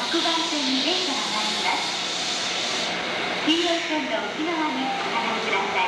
6番線に電車が参ります。黄色い線路内側にお下がりください。